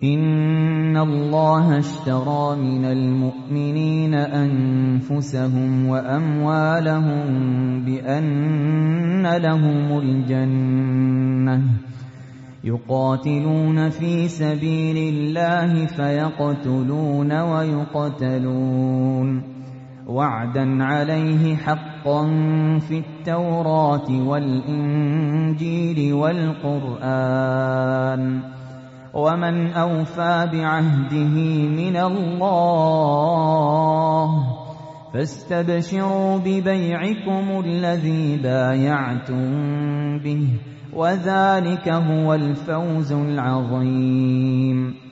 إِنَّ اللَّهَ اشْتَرَىٰ مِنَ الْمُؤْمِنِينَ أَنفُسَهُمْ وَأَمْوَالَهُم بِأَنَّ لَهُمُ الْجَنَّةَ يُقَاتِلُونَ فِي سَبِيلِ اللَّهِ فَيَقْتُلُونَ وَيُقْتَلُونَ وَعْدًا عَلَيْهِ حَقًّا فِي التَّوْرَاةِ وَالْإِنجِيلِ وَالْقُرْآنِ ۚ وَمَنْ أَوْفَىٰ بِعَهْدِهِ مِنَ اللَّهِ ۚ فَاسْتَبْشِرُوا بِبَيْعِكُمُ الَّذِي بَايَعْتُم بِهِ ۚ وَذَٰلِكَ هُوَ الْفَوْزُ الْعَظِيمُ.